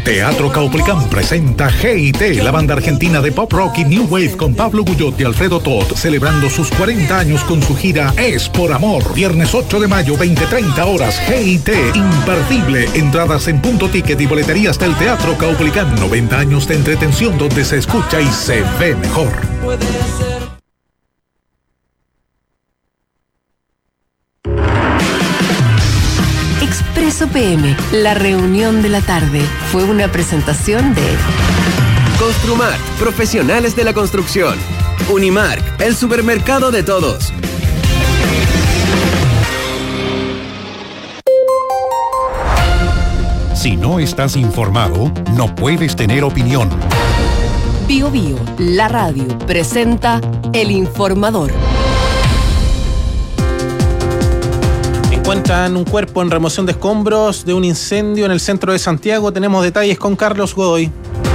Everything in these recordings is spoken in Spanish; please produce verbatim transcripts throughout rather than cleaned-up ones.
Teatro Caupolicán presenta G y T, la banda argentina de pop rock y new wave con Pablo Guyot y Alfredo Toth, celebrando sus cuarenta años con su gira Es por Amor. Viernes ocho de mayo, veinte treinta horas, G y T, imperdible. Entradas en Punto Ticket y boleterías del Teatro Caupolicán. noventa años de entretención donde se escucha y se ve mejor. Puede ser. Expreso P M, la reunión de la tarde, fue una presentación de Construmart, profesionales de la construcción. Unimark, el supermercado de todos. Si no estás informado, no puedes tener opinión. Bio Bio, la radio, presenta El Informador. Encuentran un cuerpo en remoción de escombros de un incendio en el centro de Santiago. Tenemos detalles con Carlos Godoy.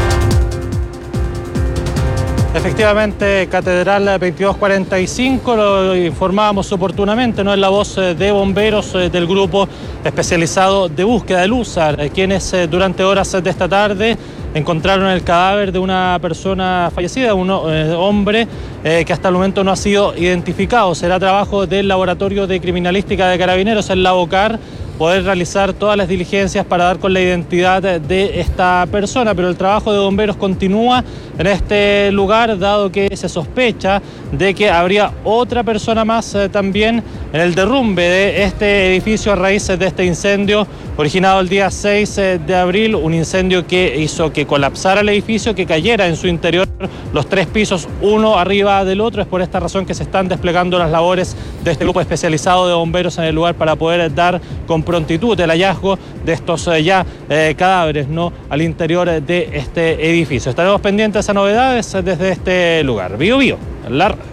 Efectivamente, Catedral veintidós cuarenta y cinco, lo informábamos oportunamente, no es la voz de bomberos del grupo especializado de búsqueda del USAR, quienes durante horas de esta tarde encontraron el cadáver de una persona fallecida, un eh, hombre eh, que hasta el momento no ha sido identificado. Será trabajo del Laboratorio de Criminalística de Carabineros, el LABOCAR, poder realizar todas las diligencias para dar con la identidad de esta persona, pero el trabajo de bomberos continúa en este lugar, dado que se sospecha de que habría otra persona más eh, también en el derrumbe de este edificio a raíz de este incendio originado el día seis de abril, un incendio que hizo que colapsara el edificio, que cayera en su interior los tres pisos, uno arriba del otro. Es por esta razón que se están desplegando las labores de este grupo especializado de bomberos en el lugar para poder dar con prontitud el hallazgo de estos eh, ya eh, cadáveres, ¿no?, al interior de este edificio. Estaremos pendientes a novedades desde este lugar. Bio Bio, la radio.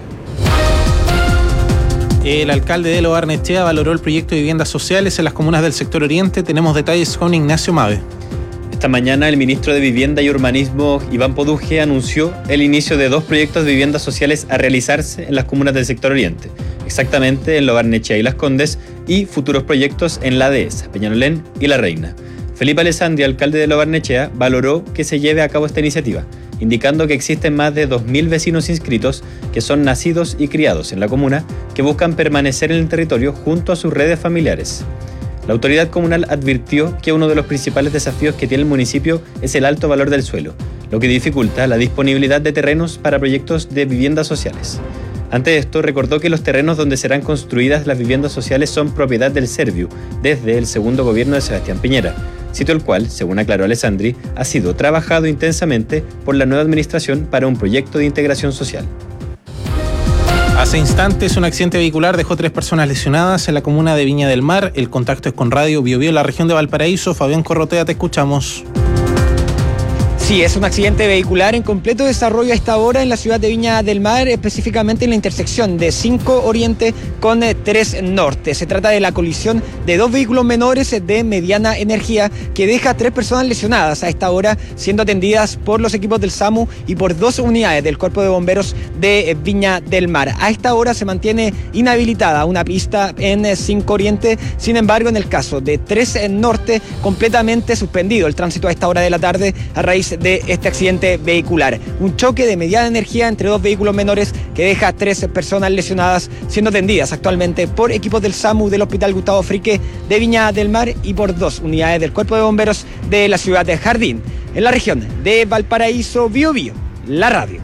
El alcalde de Lo Barnechea valoró el proyecto de viviendas sociales en las comunas del sector oriente. Tenemos detalles con Ignacio Mave. Esta mañana el ministro de Vivienda y Urbanismo, Iván Poduje, anunció el inicio de dos proyectos de viviendas sociales a realizarse en las comunas del sector oriente, exactamente en Lo Barnechea y Las Condes, y futuros proyectos en La Dehesa, Peñalolén y La Reina. Felipe Alessandri, alcalde de Lo Barnechea, valoró que se lleve a cabo esta iniciativa, indicando que existen más de dos mil vecinos inscritos que son nacidos y criados en la comuna, que buscan permanecer en el territorio junto a sus redes familiares. La autoridad comunal advirtió que uno de los principales desafíos que tiene el municipio es el alto valor del suelo, lo que dificulta la disponibilidad de terrenos para proyectos de viviendas sociales. Ante esto, recordó que los terrenos donde serán construidas las viviendas sociales son propiedad del Serviu desde el segundo gobierno de Sebastián Piñera, sitio el cual, según aclaró Alessandri, ha sido trabajado intensamente por la nueva administración para un proyecto de integración social. Hace instantes, un accidente vehicular dejó tres personas lesionadas en la comuna de Viña del Mar. El contacto es con Radio Bio Bio, la región de Valparaíso. Fabián Corrotea, te escuchamos. Sí, es un accidente vehicular en completo desarrollo a esta hora en la ciudad de Viña del Mar, específicamente en la intersección de cinco Oriente con tres Norte. Se trata de la colisión de dos vehículos menores de mediana energía que deja a tres personas lesionadas a esta hora, siendo atendidas por los equipos del SAMU y por dos unidades del Cuerpo de Bomberos de Viña del Mar. A esta hora se mantiene inhabilitada una pista en cinco Oriente, sin embargo, en el caso de tres Norte, completamente suspendido el tránsito a esta hora de la tarde a raíz de este accidente vehicular. Un choque de mediana energía entre dos vehículos menores que deja a tres personas lesionadas, siendo atendidas actualmente por equipos del SAMU del Hospital Gustavo Frique de Viña del Mar y por dos unidades del Cuerpo de Bomberos de la ciudad de Jardín. En la región de Valparaíso, Bio Bio, la radio.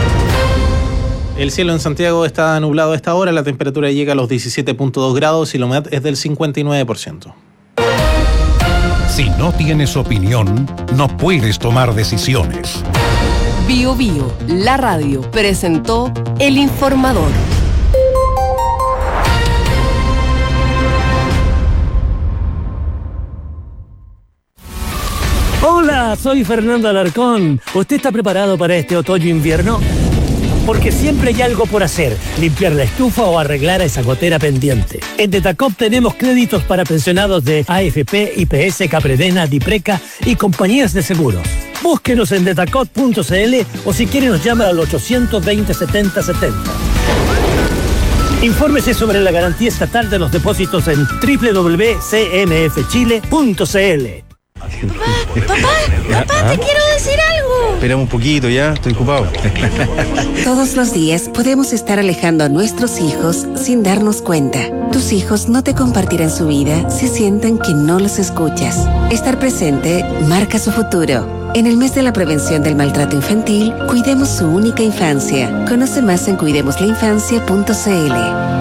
El cielo en Santiago está nublado a esta hora, la temperatura llega a los diecisiete punto dos grados y la humedad es del cincuenta y nueve por ciento. Si no tienes opinión, no puedes tomar decisiones. Bio Bio, la radio, presentó El Informador. Hola, soy Fernando Alarcón. ¿Usted está preparado para este otoño-invierno? Porque siempre hay algo por hacer, limpiar la estufa o arreglar esa gotera pendiente. En Detacop tenemos créditos para pensionados de A F P, I P S, Capredena, Dipreca y compañías de seguros. Búsquenos en detacop punto c l o si quiere nos llama al ochocientos veinte, setenta setenta. Infórmese sobre la garantía estatal de los depósitos en doble u doble u doble u punto c n f chile punto c l. Papá, papá, papá, te quiero decir algo. Esperamos un poquito, ya, estoy ocupado. Todos los días podemos estar alejando a nuestros hijos sin darnos cuenta. Tus hijos no te compartirán su vida si sienten que no los escuchas. Estar presente marca su futuro. En el mes de la prevención del maltrato infantil, cuidemos su única infancia. Conoce más en cuidemos la infancia punto c l.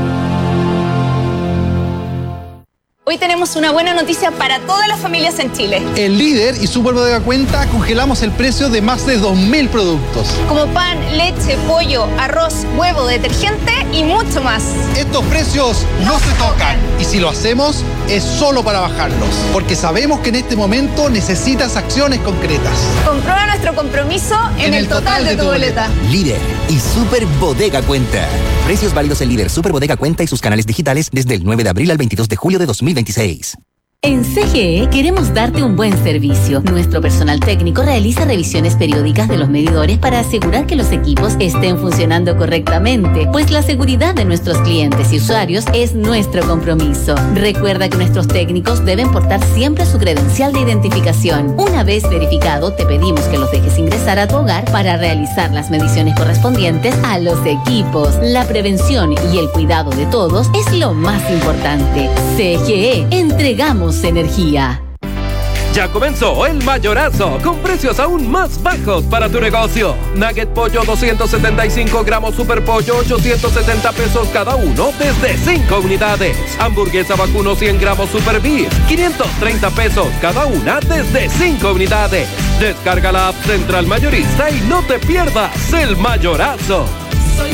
Hoy tenemos una buena noticia para todas las familias en Chile. En Líder y Super Bodega Cuenta congelamos el precio de más de dos mil productos. Como pan, leche, pollo, arroz, huevo, detergente y mucho más. Estos precios no se tocan. Y si lo hacemos, es solo para bajarlos. Porque sabemos que en este momento necesitas acciones concretas. Comprueba nuestro compromiso en, en el, el total, total de, de tu boleta. boleta. Líder y Super Bodega Cuenta. Precios válidos en Líder, Super Bodega Cuenta y sus canales digitales desde el nueve de abril al veintidós de julio de dos mil veintiséis. En C G E queremos darte un buen servicio. Nuestro personal técnico realiza revisiones periódicas de los medidores para asegurar que los equipos estén funcionando correctamente, pues la seguridad de nuestros clientes y usuarios es nuestro compromiso. Recuerda que nuestros técnicos deben portar siempre su credencial de identificación. Una vez verificado, te pedimos que los dejes ingresar a tu hogar para realizar las mediciones correspondientes a los equipos. La prevención y el cuidado de todos es lo más importante. C G E, entregamos energía. Ya comenzó el mayorazo con precios aún más bajos para tu negocio. Nugget pollo doscientos setenta y cinco gramos super pollo ochocientos setenta pesos cada uno desde cinco unidades. Hamburguesa vacuno cien gramos super beef quinientos treinta pesos cada una desde cinco unidades. Descarga la app Central Mayorista y no te pierdas el mayorazo. Soy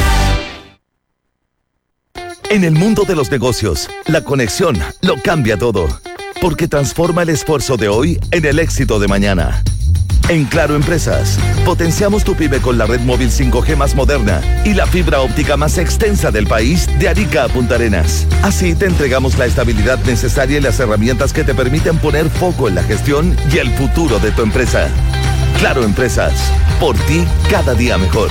En el mundo de los negocios, la conexión lo cambia todo, porque transforma el esfuerzo de hoy en el éxito de mañana. En Claro Empresas, potenciamos tu pyme con la red móvil cinco G más moderna y la fibra óptica más extensa del país de Arica a Punta Arenas. Así te entregamos la estabilidad necesaria y las herramientas que te permiten poner foco en la gestión y el futuro de tu empresa. Claro Empresas, por ti cada día mejor.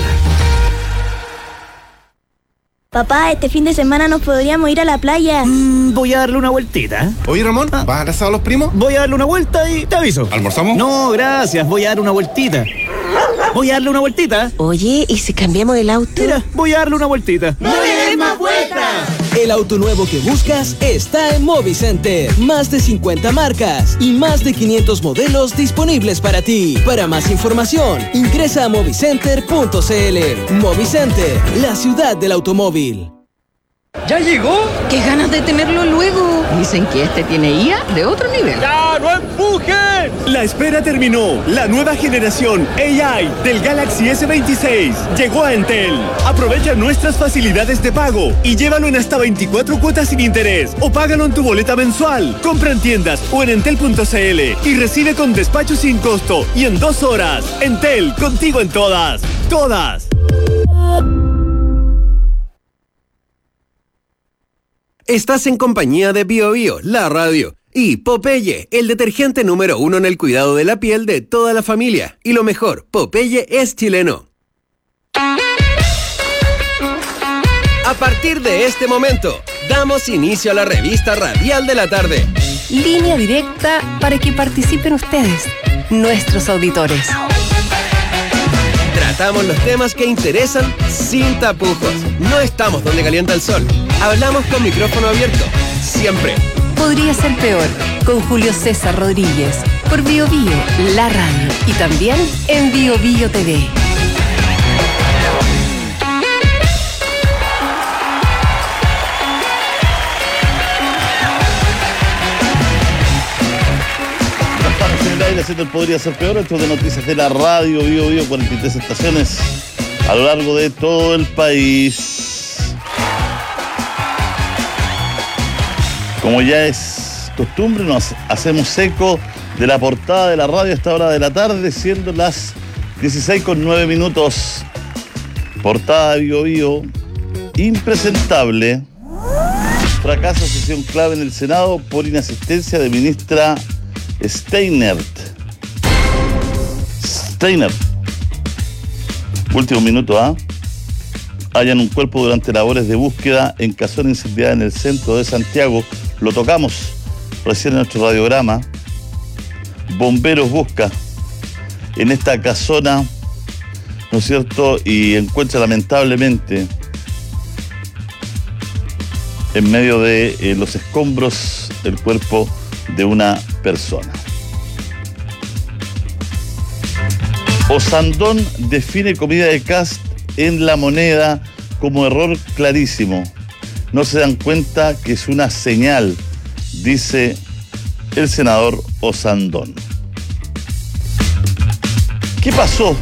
Papá, este fin de semana nos podríamos ir a la playa. Mm, voy a darle una vueltita. Oye, Ramón, ah. ¿vas a abrazar a los primos? Voy a darle una vuelta y te aviso. ¿Almorzamos? No, gracias, voy a darle una vueltita. Voy a darle una vueltita. Oye, ¿y si cambiamos el auto? Mira, voy a darle una vueltita. ¡No le des más vueltas! El auto nuevo que buscas está en Movicenter. Más de cincuenta marcas y más de quinientos modelos disponibles para ti. Para más información, ingresa a movicenter punto c l. Movicenter, la ciudad del automóvil. ¿Ya llegó? ¡Qué ganas de tenerlo luego! Dicen que este tiene I A de otro nivel. ¡Ya, no empujen! La espera terminó. La nueva generación A I del Galaxy S veintiséis llegó a Entel. Aprovecha nuestras facilidades de pago y llévalo en hasta veinticuatro cuotas sin interés o págalo en tu boleta mensual. Compra en tiendas o en entel punto c l y recibe con despacho sin costo y en dos horas. Entel, contigo en todas. ¡Todas! Estás en compañía de Bio Bio, la radio, y Popeye, el detergente número uno en el cuidado de la piel de toda la familia. Y lo mejor, Popeye es chileno. A partir de este momento, damos inicio a la revista radial de la tarde. Línea directa para que participen ustedes, nuestros auditores. Tratamos los temas que interesan sin tapujos. No estamos donde calienta el sol. Hablamos con micrófono abierto. Siempre. Podría ser peor. Con Julio César Rodríguez. Por Bio Bio, la radio. Y también en Bio Bio T V. Podría ser peor. Esto de noticias de la radio Bio Bio, cuarenta y tres estaciones a lo largo de todo el país. Como ya es costumbre, nos hacemos eco de la portada de la radio a esta hora de la tarde, siendo las dieciséis con nueve minutos. Portada de Bio Bio, impresentable. Fracasa sesión clave en el Senado por inasistencia de ministra Steinert. Steinert. Último minuto, ¿ah? ¿eh? Hallan un cuerpo durante labores de búsqueda en casona incendiada en el centro de Santiago. Lo tocamos recién en nuestro radiograma. Bomberos busca en esta casona, ¿no es cierto? Y encuentra lamentablemente en medio de eh, los escombros el cuerpo de una persona. Osandón define comida de Kast en La Moneda como error clarísimo. No se dan cuenta que es una señal, dice el senador Osandón. ¿Qué pasó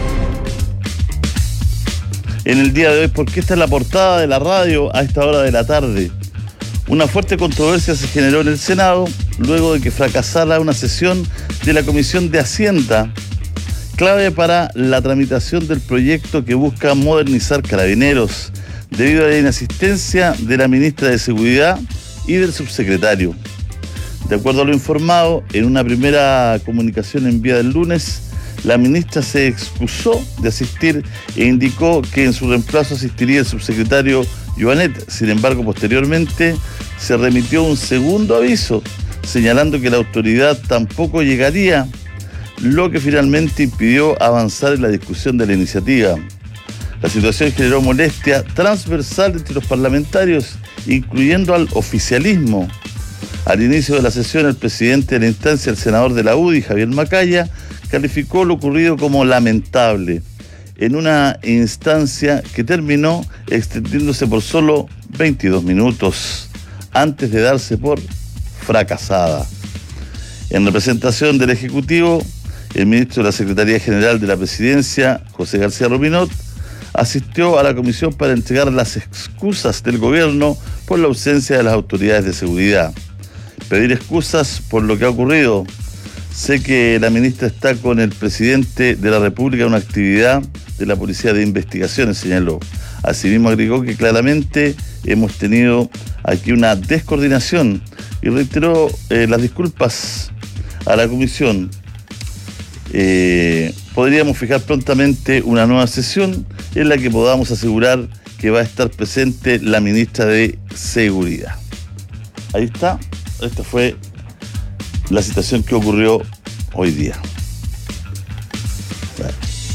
en el día de hoy? Porque esta es la portada de la radio a esta hora de la tarde. Una fuerte controversia se generó en el Senado luego de que fracasara una sesión de la Comisión de Hacienda, clave para la tramitación del proyecto que busca modernizar Carabineros, debido a la inasistencia de la ministra de Seguridad y del subsecretario. De acuerdo a lo informado, en una primera comunicación enviada el lunes, la ministra se excusó de asistir e indicó que en su reemplazo asistiría el subsecretario Joanet. Sin embargo, posteriormente se remitió un segundo aviso señalando que la autoridad tampoco llegaría, lo que finalmente impidió avanzar en la discusión de la iniciativa. La situación generó molestia transversal entre los parlamentarios, incluyendo al oficialismo. Al inicio de la sesión, el presidente de la instancia, el senador de la U D I, Javier Macaya, calificó lo ocurrido como lamentable, en una instancia que terminó extendiéndose por solo veintidós minutos, antes de darse por fracasada. En representación del Ejecutivo, el ministro de la Secretaría General de la Presidencia, José García Ruminot, asistió a la comisión para entregar las excusas del gobierno por la ausencia de las autoridades de seguridad. Pedir excusas por lo que ha ocurrido. Sé que la ministra está con el presidente de la República en una actividad de la Policía de Investigaciones, señaló. Asimismo agregó que claramente hemos tenido aquí una descoordinación y reiteró eh, las disculpas a la comisión. Eh, podríamos fijar prontamente una nueva sesión en la que podamos asegurar que va a estar presente la ministra de Seguridad. Ahí está. Esta fue la situación que ocurrió hoy día. Bueno.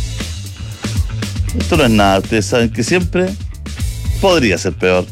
Esto no es nada. Ustedes saben que siempre podría ser peor.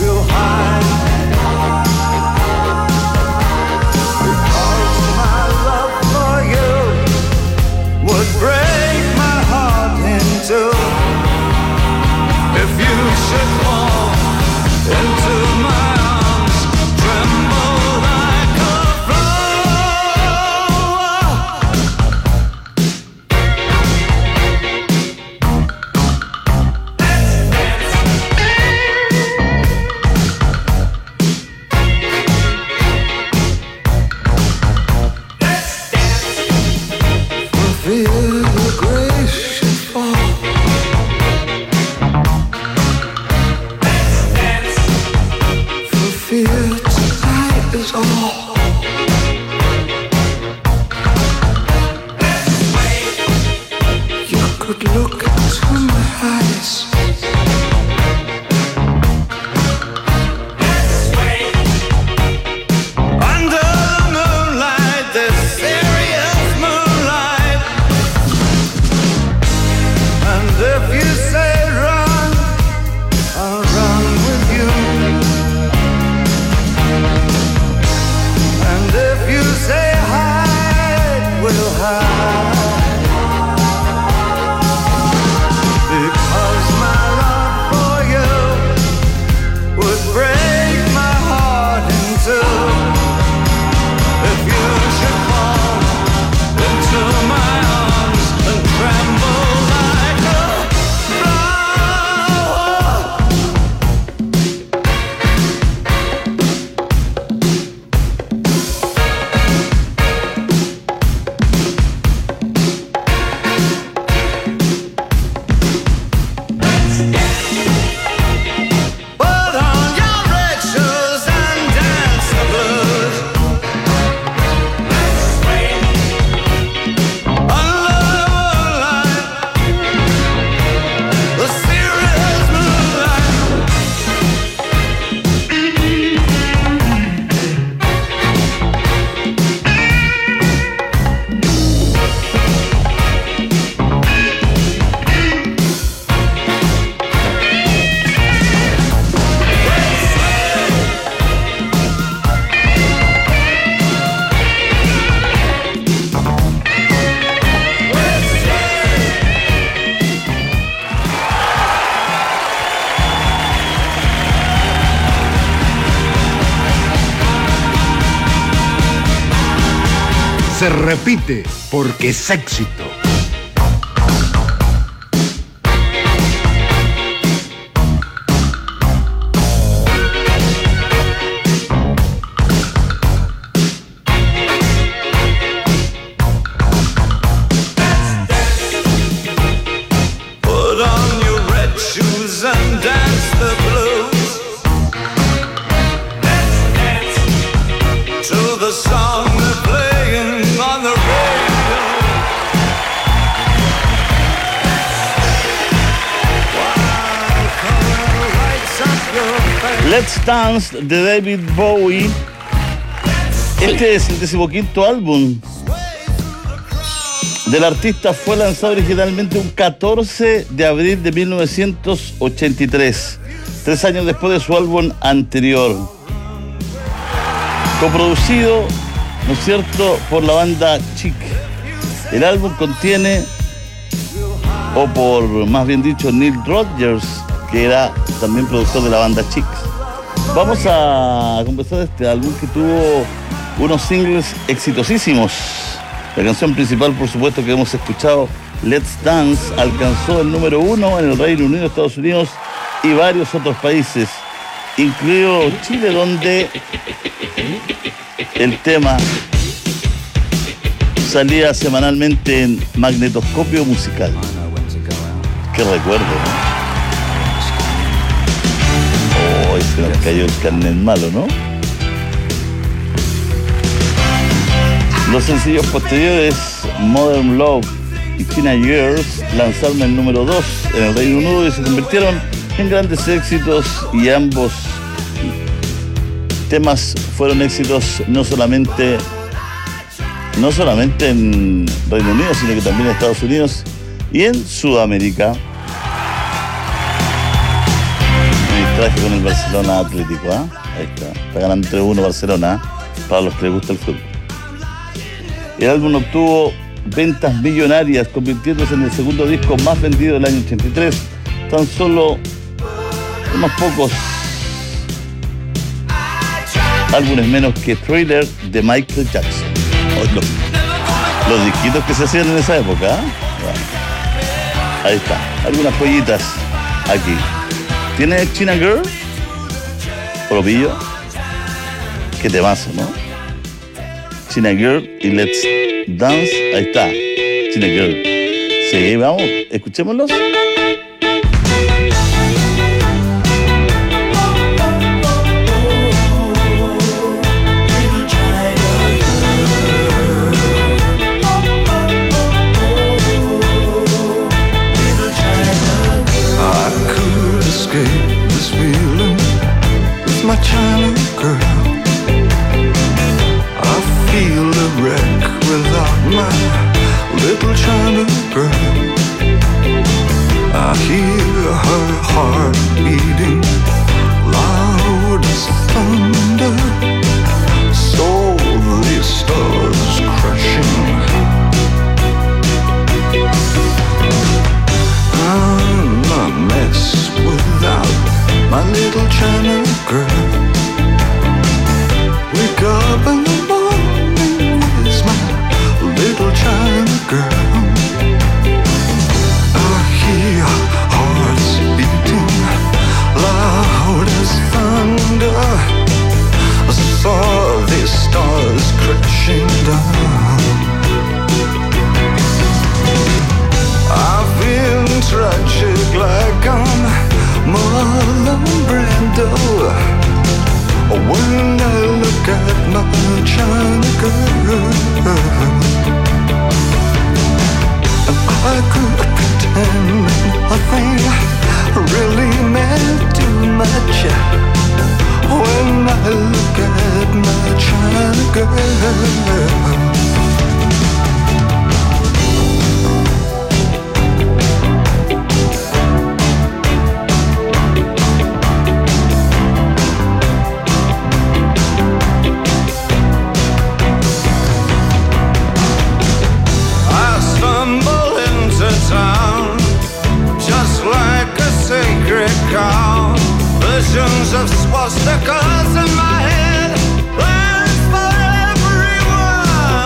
My love se repite porque es éxito. Let's Dance de David Bowie. Este es el decimoquinto álbum del artista. Fue lanzado originalmente un catorce de abril de mil novecientos ochenta y tres, tres años después de su álbum anterior. Coproducido, ¿no es cierto?, por la banda Chic. El álbum contiene, o por más bien dicho, Neil Rodgers, que era también productor de la banda Chic. Vamos a conversar de este álbum que tuvo unos singles exitosísimos. La canción principal, por supuesto, que hemos escuchado, Let's Dance, alcanzó el número uno en el Reino Unido, Estados Unidos y varios otros países, incluido Chile, donde el tema salía semanalmente en Magnetoscopio Musical. Qué recuerdo, ¿no? Oh, se nos cayó el carnet malo, ¿no? Los sencillos posteriores, Modern Love y Teenagers, lanzaron el número dos en el Reino Unido y se convirtieron en grandes éxitos, y ambos temas fueron éxitos no solamente no solamente en Reino Unido, sino que también en Estados Unidos y en Sudamérica. Me distraje con el Barcelona Atlético, ¿eh? Ahí está, está ganando tres uno Barcelona, ¿eh? Para los que les gusta el fútbol. El álbum obtuvo ventas millonarias, convirtiéndose en el segundo disco más vendido del año ochenta y tres, tan solo unos pocos álbumes menos que Thriller de Michael Jackson. Oh, los, los disquitos que se hacían en esa época, ¿eh? Bueno, ahí está, algunas joyitas aquí. ¿Tiene China Girl? Propillo. Qué temazo, ¿no? China Girl y Let's Dance. Ahí está, China Girl. Sí, vamos, escuchémoslos. This feeling with my China girl. I feel a wreck without my little China girl. I hear her heart beating loud as thunder. So the stars crashing. I'm a mess without my little China girl. Wake up in the morning with my little China girl. I hear hearts beating loud as thunder. I saw the stars crashing down. I've been tragic like I'm Marlon Brando. When I look at my China girl, I could pretend nothing really meant too much. When I look at my China girl. Visions of swastikas in my head, plans for everyone.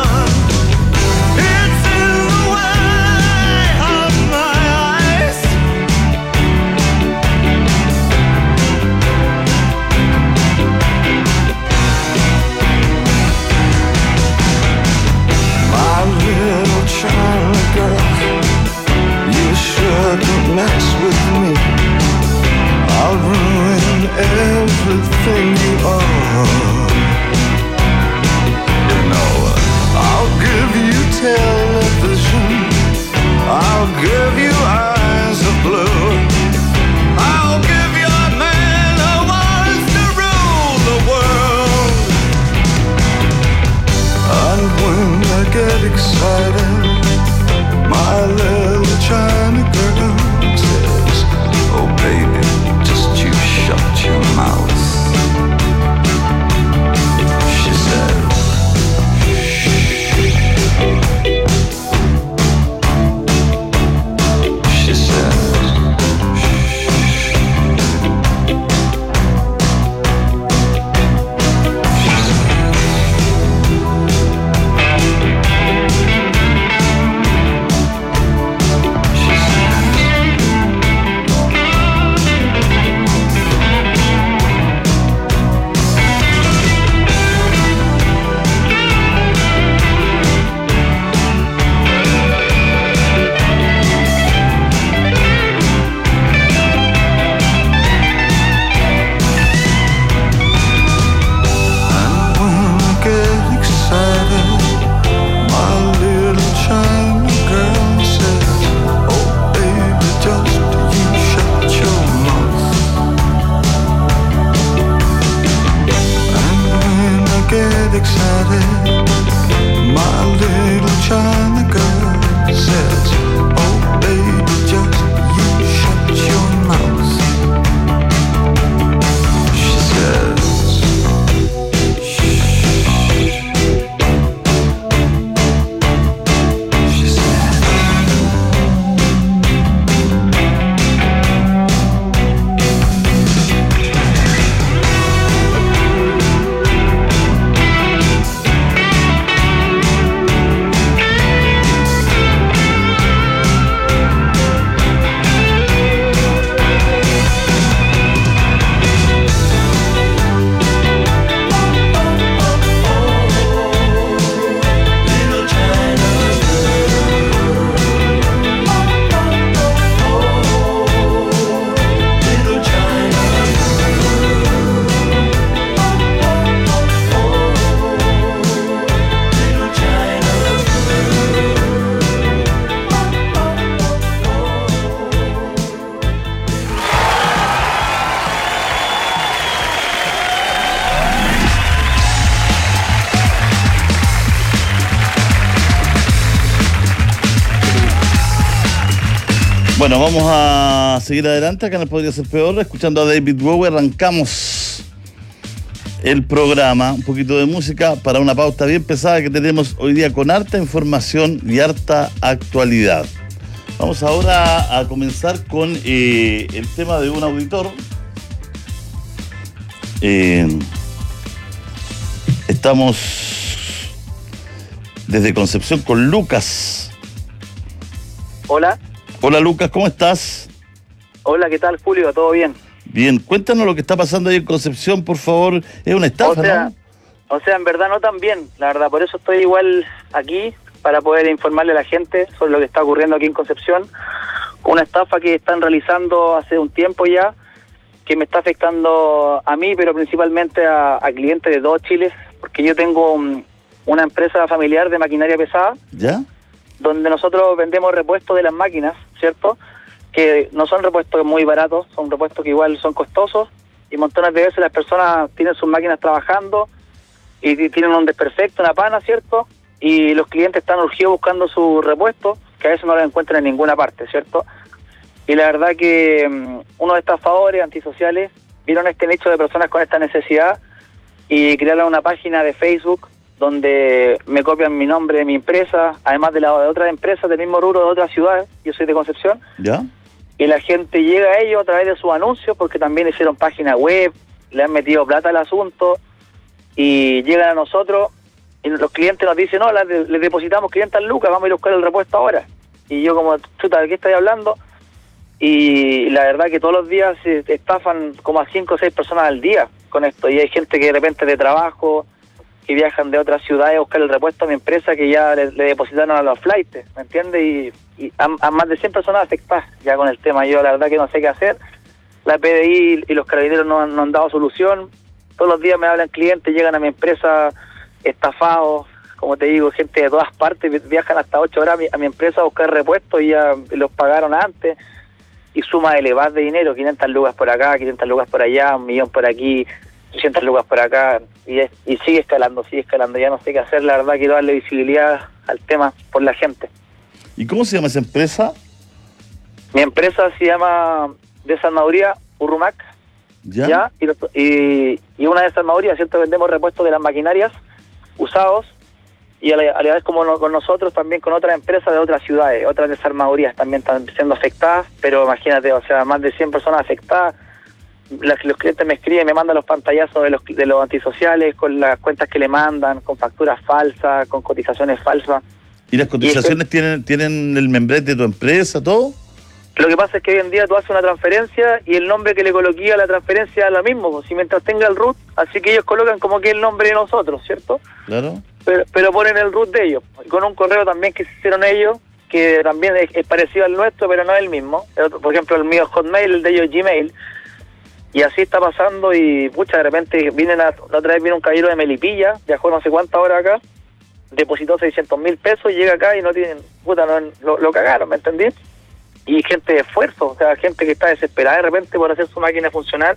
Bueno, vamos a seguir adelante, acá no podría ser peor, escuchando a David Bowie. Arrancamos el programa, un poquito de música para una pauta bien pesada que tenemos hoy día con harta información y harta actualidad. Vamos ahora a comenzar con eh, el tema de un auditor. Eh, estamos desde Concepción con Lucas. Hola. Hola Lucas, ¿cómo estás? Hola, ¿qué tal, Julio? ¿Todo bien? Bien, cuéntanos lo que está pasando ahí en Concepción, por favor. Es una estafa, o sea, ¿no? O sea, en verdad no tan bien, la verdad. Por eso estoy igual aquí, para poder informarle a la gente sobre lo que está ocurriendo aquí en Concepción. Una estafa que están realizando hace un tiempo ya, que me está afectando a mí, pero principalmente a, a clientes de todo Chile, porque yo tengo un, una empresa familiar de maquinaria pesada. ¿Ya? Donde nosotros vendemos repuestos de las máquinas, ¿cierto? Que no son repuestos muy baratos, son repuestos que igual son costosos, y montones de veces las personas tienen sus máquinas trabajando y tienen un desperfecto, una pana, ¿cierto? Y los clientes están urgidos buscando sus repuestos, que a veces no los encuentran en ninguna parte, ¿cierto? Y la verdad que um, unos estafadores antisociales vieron este nicho de personas con esta necesidad y crearon una página de Facebook donde me copian mi nombre de mi empresa, además de la de otras empresas del mismo rubro de otras ciudades. Yo soy de Concepción. ¿Ya? Y la gente llega a ellos a través de sus anuncios, porque también hicieron página web, le han metido plata al asunto, y llegan a nosotros, y los clientes nos dicen, no, le, le depositamos quinientas lucas, vamos a ir a buscar el repuesto ahora. Y yo como, chuta, ¿de qué estoy hablando? Y la verdad que todos los días se estafan como a cinco o seis personas al día con esto, y hay gente que de repente de trabajo, que viajan de otras ciudades a buscar el repuesto a mi empresa, que ya le, le depositaron a los flights, ¿me entiendes? Y, y a, a más de cien personas afectadas ya con el tema. Yo la verdad que no sé qué hacer. La P D I y los carabineros no, no han dado solución. Todos los días me hablan clientes, llegan a mi empresa estafados, como te digo, gente de todas partes, viajan hasta ocho horas a mi, a mi empresa a buscar repuestos y ya los pagaron antes, y suma elevadas de dinero, quinientas lucas por acá, quinientas lucas por allá, un millón por aquí, trescientas lucas por acá, y, es, y sigue escalando, sigue escalando. Ya no sé qué hacer, la verdad quiero darle visibilidad al tema por la gente. ¿Y cómo se llama esa empresa? Mi empresa se llama Desarmaduría Urrumac. ¿Ya? ¿Ya? Y, y, y una desarmaduría, ¿cierto? Vendemos repuestos de las maquinarias usados, y a la, a la vez como no, con nosotros también con otras empresas de otras ciudades, otras desarmadurías también están siendo afectadas, pero imagínate, o sea, más de cien personas afectadas. Las, los clientes me escriben, me mandan los pantallazos de los, de los antisociales con las cuentas que le mandan, con facturas falsas, con cotizaciones falsas. ¿Y las cotizaciones y es que, tienen tienen el membrete de tu empresa, todo? Lo que pasa es que hoy en día tú haces una transferencia y el nombre que le coloqué a la transferencia es lo mismo, pues, si mientras tenga el root, así que ellos colocan como que es el nombre de nosotros, ¿cierto? Claro. Pero, pero ponen el root de ellos, y con un correo también que hicieron ellos, que también es, es parecido al nuestro, pero no es el mismo. Por ejemplo, el mío es Hotmail, el de ellos Gmail. Y así está pasando, y pucha, de repente vienen a, la otra vez vino un caballero de Melipilla, viajó no sé cuántas horas acá, depositó seiscientos mil pesos, y llega acá y no tienen, puta, no, lo, lo cagaron, ¿me entendí? Y gente de esfuerzo, o sea, gente que está desesperada de repente por hacer su máquina funcionar,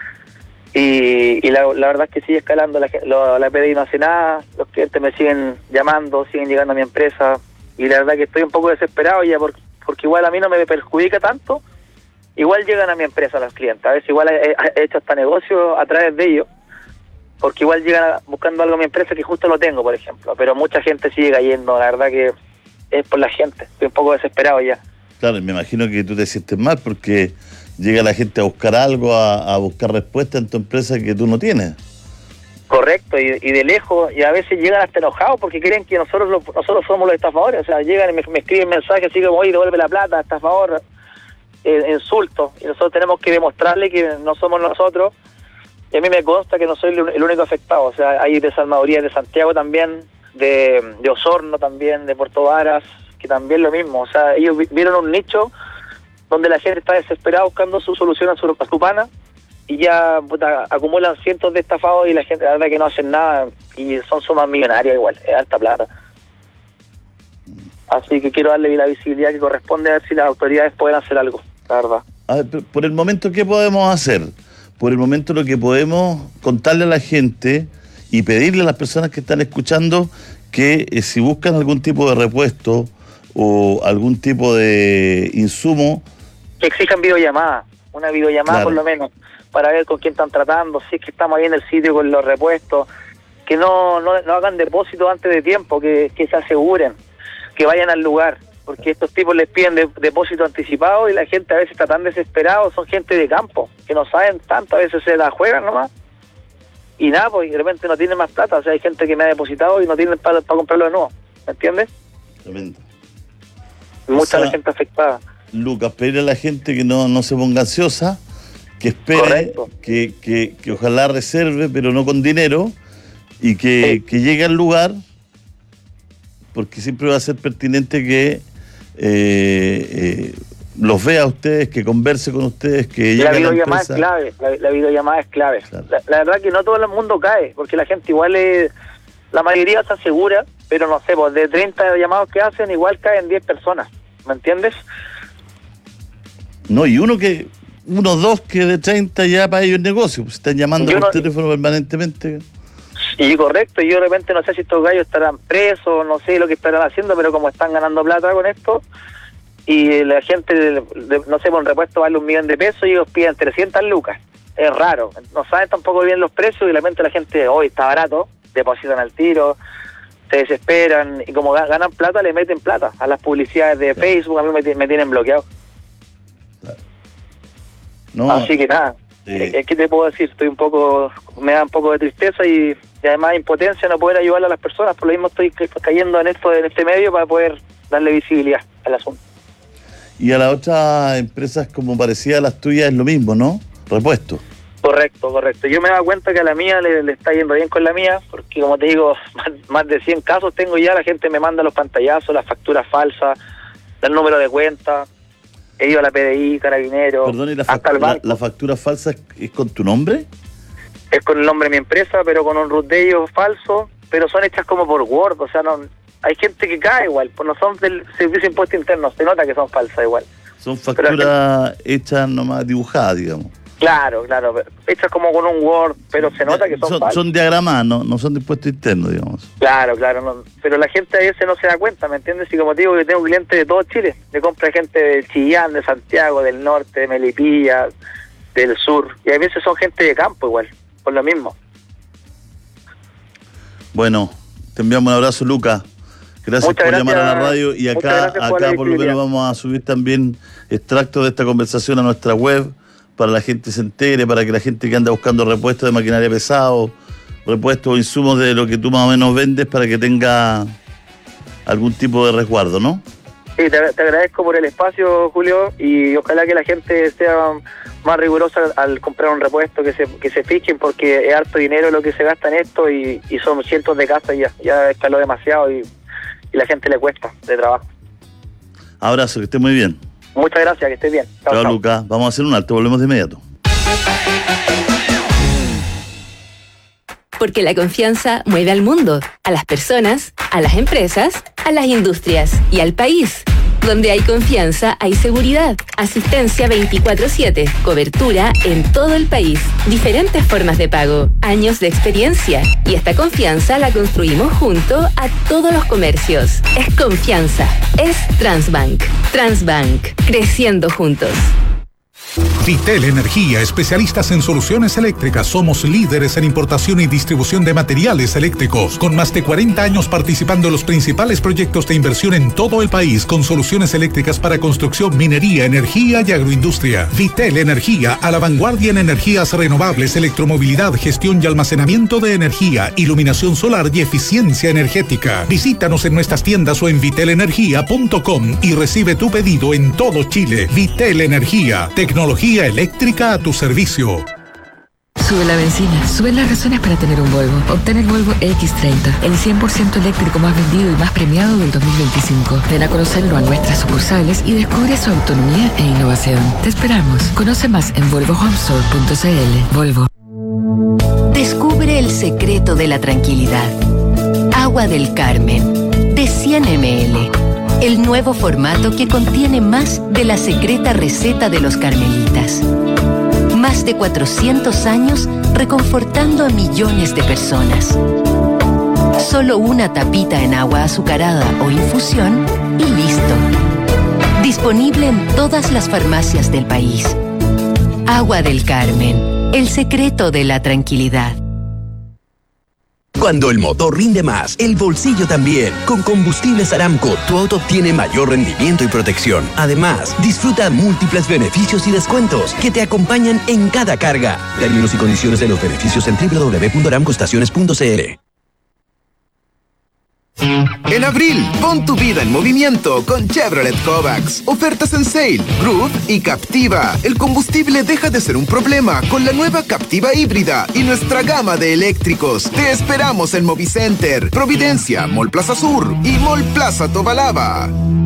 y, y la, la verdad es que sigue escalando, la, la, la P D I no hace nada, los clientes me siguen llamando, siguen llegando a mi empresa, y la verdad que estoy un poco desesperado ya, porque, porque igual a mí no me perjudica tanto. Igual llegan a mi empresa los clientes, a veces igual he, he hecho hasta negocio a través de ellos, porque igual llegan buscando algo a mi empresa que justo lo tengo, por ejemplo, pero mucha gente sigue cayendo, la verdad que es por la gente, estoy un poco desesperado ya. Claro, me imagino que tú te sientes mal porque llega la gente a buscar algo, a, a buscar respuestas en tu empresa que tú no tienes. Correcto, y, y de lejos, y a veces llegan hasta enojados porque creen que nosotros lo, nosotros somos los estafadores, o sea, llegan y me, me escriben mensajes así como, oye, devuelve la plata, estafador, eh, insultos, y nosotros tenemos que demostrarle que no somos nosotros, y a mí me consta que no soy el único afectado, o sea, hay desarmadurías de Santiago también, de, de Osorno también, de Puerto Varas, que también lo mismo, o sea, ellos vieron un nicho donde la gente está desesperada buscando su solución a su, a su pana, y ya puta, acumulan cientos de estafados y la gente, la verdad que no hacen nada, y son sumas millonarias igual, es alta plata. Así que quiero darle la visibilidad que corresponde, a ver si las autoridades pueden hacer algo, la verdad. A ver, por el momento, ¿qué podemos hacer? Por el momento lo que podemos contarle a la gente y pedirle a las personas que están escuchando que eh, si buscan algún tipo de repuesto o algún tipo de insumo. Que exijan videollamada, una videollamada Claro. por lo menos, para ver con quién están tratando, si es que estamos ahí en el sitio con los repuestos, que no, no, no hagan depósitos antes de tiempo, que, que se aseguren, que vayan al lugar, porque estos tipos les piden de, depósito anticipado y la gente a veces está tan desesperado, son gente de campo, que no saben tanto, a veces se la juegan nomás, y nada, pues y de repente no tienen más plata, o sea, hay gente que me ha depositado y no tienen para, para comprarlo de nuevo, ¿me entiendes? Tremendo. Mucha O sea, gente afectada. Lucas, pedirle a la gente que no, no se ponga ansiosa, que espere, que, que, que ojalá reserve, pero no con dinero, y que, Sí. que llegue al lugar, porque siempre va a ser pertinente que eh, eh, los vea a ustedes, que converse con ustedes, que llegue La a la videollamada es empresa. clave, la, la videollamada es clave. La, la verdad que no todo el mundo cae, porque la gente igual es, la mayoría se asegura, pero no sé, pues de treinta llamados que hacen, igual caen diez personas, ¿me entiendes? No, y uno que, uno dos que de treinta ya para ellos es negocio, pues están llamando Yo por no- teléfono permanentemente. Y correcto, yo de repente no sé si estos gallos estarán presos, no sé lo que estarán haciendo, pero como están ganando plata con esto, y la gente, de- de- no sé, por un repuesto vale un millón de pesos y ellos piden trescientas lucas. Es raro, no saben tampoco bien los precios y de repente la gente, hoy está barato, depositan al tiro, se desesperan y como ga- ganan plata le meten plata a las publicidades de Facebook, a mí me, ti- me tienen bloqueado. No, Así que nada, eh, ¿qué te puedo decir? Estoy un poco, me da un poco de tristeza y, y además impotencia no poder ayudar a las personas, por lo mismo estoy ca- cayendo en esto, en este medio para poder darle visibilidad al asunto. y a las otras empresas como parecía a las tuyas es lo mismo, ¿no? Repuesto. Correcto, correcto. Yo me he dado cuenta que a la mía le, le está yendo bien con la mía, porque como te digo, más, más de cien casos tengo ya, la gente me manda los pantallazos, las facturas falsas, el número de cuenta, he ido a la P D I, Carabinero, Perdón, ¿y la, hasta el fac- la, banco. la factura falsa es- es con tu nombre? Es con el nombre de mi empresa, pero con un root de ellos falso, pero son hechas como por Word, o sea, no hay gente que cae igual, pues no son del Servicio de Impuestos Internos, se nota que son falsas igual. Son facturas hechas nomás dibujadas, digamos. Claro, claro, hechas como con un Word, pero se nota que son, Son, falsas. son diagramas, no, no son de impuestos internos, digamos. Claro, claro, no, pero la gente a veces no se da cuenta, ¿me entiendes? Y como te digo, yo tengo clientes de todo Chile, me compra gente de Chillán, de Santiago, del norte, de Melipilla, del sur, y a veces son gente de campo igual, por lo mismo. Bueno, te enviamos un abrazo, Lucas. Gracias Muchas por gracias. llamar a la radio y Muchas acá, gracias por la acá por lo menos visibilidad. vamos a subir también extractos de esta conversación a nuestra web para la gente se entere, para que la gente que anda buscando repuestos de maquinaria pesado, repuestos o insumos de lo que tú más o menos vendes para que tenga algún tipo de resguardo, ¿no? Sí, te, te agradezco por el espacio, Julio, y ojalá que la gente sea más rigurosa al comprar un repuesto, que se que se fijen, porque es harto dinero lo que se gasta en esto y, y son cientos de casas, ya ya escaló demasiado y, y la gente le cuesta de trabajo. Abrazo, que esté muy bien. Muchas gracias, que estés bien. Chao, Chao, chao. Lucas. Vamos a hacer un alto, volvemos de inmediato. Porque la confianza mueve al mundo, a las personas, a las empresas, a las industrias y al país. Donde hay confianza, hay seguridad. Asistencia veinticuatro siete. Cobertura en todo el país. Diferentes formas de pago. Años de experiencia. Y esta confianza la construimos junto a todos los comercios. Es confianza. Es Transbank. Transbank. Creciendo juntos. Vitel Energía, especialistas en soluciones eléctricas. Somos líderes en importación y distribución de materiales eléctricos, con más de cuarenta años participando en los principales proyectos de inversión en todo el país, con soluciones eléctricas para construcción, minería, energía y agroindustria. Vitel Energía, a la vanguardia en energías renovables, electromovilidad, gestión y almacenamiento de energía, iluminación solar y eficiencia energética. Visítanos en nuestras tiendas o en vitel energía punto com y recibe tu pedido en todo Chile. Vitel Energía, tecnología eléctrica a tu servicio. Sube la benzina, suben las razones para tener un Volvo. Obtén el Volvo X treinta, el cien por ciento eléctrico más vendido y más premiado del dos mil veinticinco. Ven a conocerlo a nuestras sucursales y descubre su autonomía e innovación. Te esperamos. Conoce más en volvo home store punto c l. Volvo. Descubre el secreto de la tranquilidad. Agua del Carmen, de cien mililitros. El nuevo formato que contiene más de la secreta receta de los carmelitas. Más de cuatrocientos años reconfortando a millones de personas. Solo una tapita en agua azucarada o infusión y listo. Disponible en todas las farmacias del país. Agua del Carmen, el secreto de la tranquilidad. Cuando el motor rinde más, el bolsillo también. Con Combustibles Aramco, tu auto obtiene mayor rendimiento y protección. Además, disfruta múltiples beneficios y descuentos que te acompañan en cada carga. Términos y condiciones de los beneficios en doble u doble u doble u punto aramco estaciones punto c l. En abril, pon tu vida en movimiento con Chevrolet Kovacs. Ofertas en Sail, Groove y Captiva. El combustible deja de ser un problema con la nueva Captiva híbrida y nuestra gama de eléctricos. Te esperamos en Movicenter, Providencia, Mall Plaza Sur y Mall Plaza Tobalaba.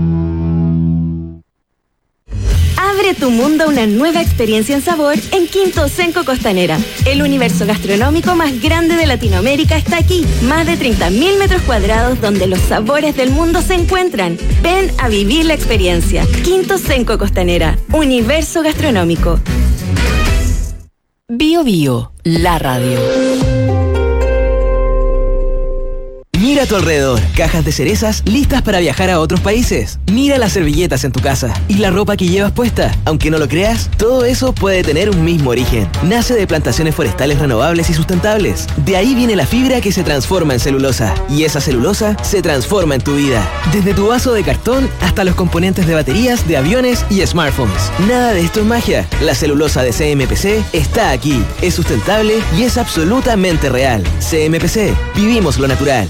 Abre tu mundo a una nueva experiencia en sabor en Quinto Senco Costanera. El universo gastronómico más grande de Latinoamérica está aquí. Más de treinta mil metros cuadrados donde los sabores del mundo se encuentran. Ven a vivir la experiencia. Quinto Senco Costanera. Universo gastronómico. Bio Bio, la radio. Mira a tu alrededor, cajas de cerezas listas para viajar a otros países. Mira las servilletas en tu casa y la ropa que llevas puesta. Aunque no lo creas, todo eso puede tener un mismo origen. Nace de plantaciones forestales renovables y sustentables. De ahí viene la fibra que se transforma en celulosa. Y esa celulosa se transforma en tu vida. Desde tu vaso de cartón hasta los componentes de baterías de aviones y smartphones. Nada de esto es magia. La celulosa de C M P C está aquí. Es sustentable y es absolutamente real. C M P C. Vivimos lo natural.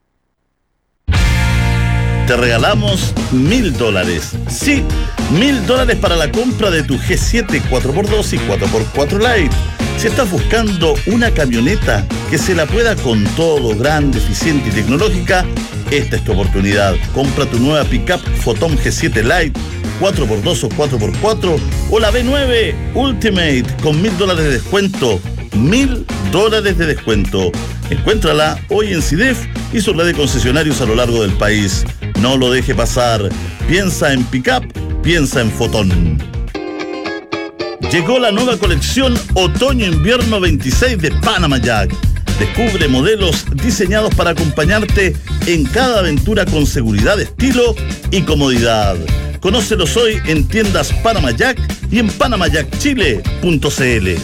Te regalamos mil dólares. Sí, mil dólares para la compra de tu G siete cuatro por dos y cuatro por cuatro Lite. Si estás buscando una camioneta que se la pueda con todo, grande, eficiente y tecnológica, esta es tu oportunidad. Compra tu nueva pickup Photon G siete Lite, cuatro por dos o cuatro por cuatro, o la B nueve Ultimate con mil dólares de descuento. Mil dólares de descuento. Encuéntrala hoy en CIDEF y su red de concesionarios a lo largo del país. No lo deje pasar. Piensa en pickup, piensa en Photon. Llegó la nueva colección Otoño-Invierno veintiséis de Panama Jack. Descubre modelos diseñados para acompañarte en cada aventura con seguridad, estilo y comodidad. Conócelos hoy en tiendas Panama Jack y en panama jack chile punto c l.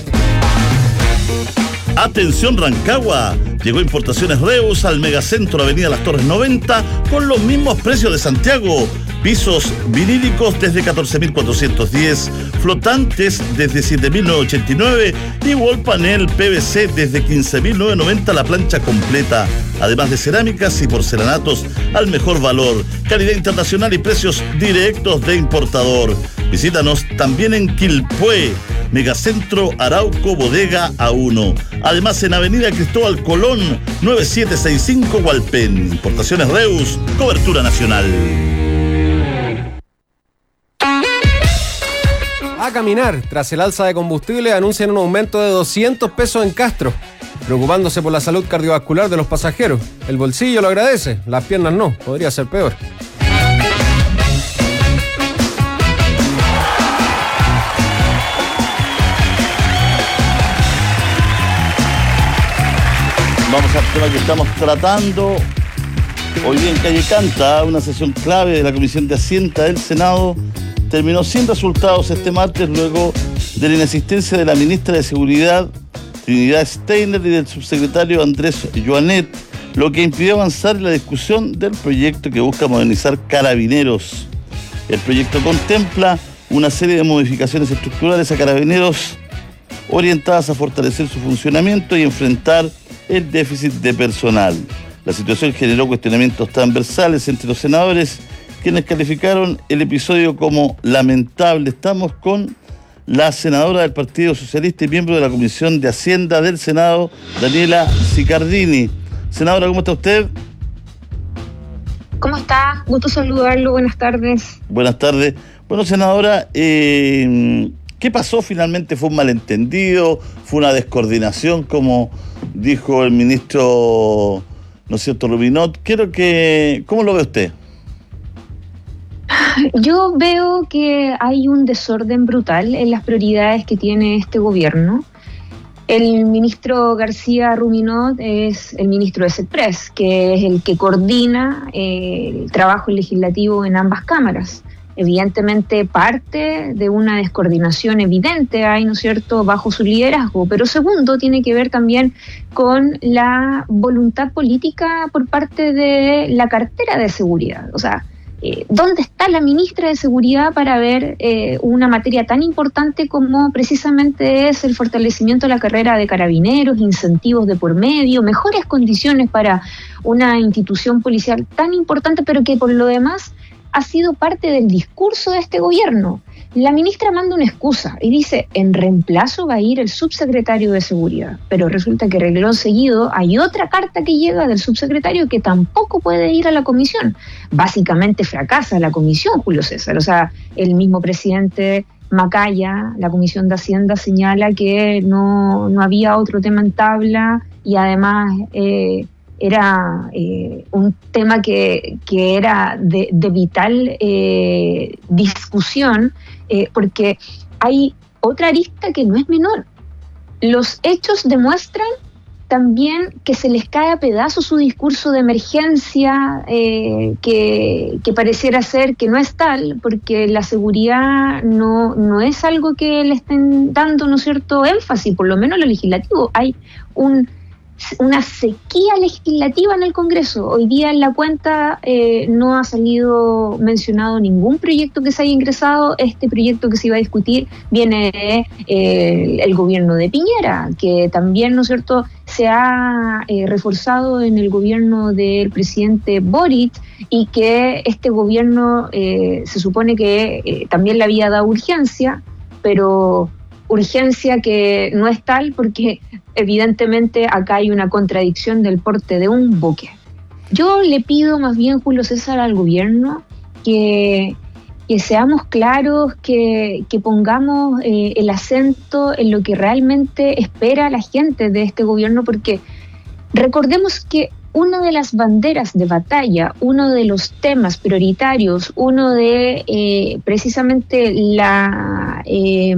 Atención Rancagua, llegó Importaciones Reus al Megacentro Avenida Las Torres noventa con los mismos precios de Santiago. Pisos vinílicos desde catorce mil cuatrocientos diez, flotantes desde siete mil novecientos ochenta y nueve y wall panel P V C desde quince mil novecientos noventa la plancha completa. Además de cerámicas y porcelanatos al mejor valor, calidad internacional y precios directos de importador. Visítanos también en Quilpué, Megacentro Arauco Bodega A uno. Además en Avenida Cristóbal Colón, nueve siete seis cinco Hualpén. Importaciones Reus, cobertura nacional. A caminar, tras el alza de combustible anuncian un aumento de doscientos pesos en Castro, preocupándose por la salud cardiovascular de los pasajeros. El bolsillo lo agradece, las piernas no, podría ser peor. Vamos al tema que estamos tratando hoy día en Calle Canta. Una sesión clave de la Comisión de Hacienda del Senado terminó sin resultados este martes luego de la inexistencia de la ministra de Seguridad, Trinidad Steiner, y del subsecretario Andrés Joanet, lo que impidió avanzar en la discusión del proyecto que busca modernizar Carabineros. El proyecto contempla una serie de modificaciones estructurales a Carabineros orientadas a fortalecer su funcionamiento y enfrentar el déficit de personal. La situación generó cuestionamientos transversales entre los senadores, quienes calificaron el episodio como lamentable. Estamos con la senadora del Partido Socialista y miembro de la Comisión de Hacienda del Senado, Daniela Sicardini. Senadora, ¿cómo está usted? ¿Cómo está? Gusto saludarlo, buenas tardes. Buenas tardes. Bueno, senadora, eh, ¿qué pasó finalmente? ¿Fue un malentendido? ¿Fue una descoordinación, como dijo el ministro, ¿no es cierto, Rubinot? Quiero que, ¿cómo lo ve usted? Yo veo que hay un desorden brutal en las prioridades que tiene este gobierno. El ministro García Ruminot es el ministro de SETPRES, que es el que coordina eh, el trabajo legislativo en ambas cámaras. Evidentemente parte de una descoordinación evidente hay, ¿no es cierto?, bajo su liderazgo, pero segundo, tiene que ver también con la voluntad política por parte de la cartera de seguridad. O sea, eh, ¿dónde está la ministra de Seguridad para ver eh, una materia tan importante como precisamente es el fortalecimiento de la carrera de carabineros, incentivos de por medio, mejores condiciones para una institución policial tan importante, pero que por lo demás ha sido parte del discurso de este gobierno? La ministra manda una excusa y dice, en reemplazo va a ir el subsecretario de Seguridad, pero resulta que renglón seguido hay otra carta que llega del subsecretario que tampoco puede ir a la comisión. Básicamente fracasa la comisión, Julio César. O sea, el mismo presidente Macaya, la Comisión de Hacienda, señala que no, no había otro tema en tabla y además eh, era eh, un tema que, que era de, de vital eh, discusión, eh, porque hay otra arista que no es menor. Los hechos demuestran también que se les cae a pedazos su discurso de emergencia, eh, que, que pareciera ser que no es tal, porque la seguridad no, no es algo que le estén dando, ¿no es cierto?, énfasis, por lo menos en lo legislativo. Hay un una sequía legislativa en el Congreso. Hoy día en la cuenta eh, no ha salido mencionado ningún proyecto que se haya ingresado. Este proyecto que se iba a discutir viene de eh, el gobierno de Piñera, que también, ¿no es cierto?, se ha eh, reforzado en el gobierno del presidente Boric, y que este gobierno eh, se supone que eh, también le había dado urgencia, pero urgencia que no es tal, porque evidentemente acá hay una contradicción del porte de un buque. Yo le pido más bien, Julio César, al gobierno que, que seamos claros, que, que pongamos eh, el acento en lo que realmente espera la gente de este gobierno, porque recordemos que una de las banderas de batalla, uno de los temas prioritarios, uno de eh, precisamente la eh,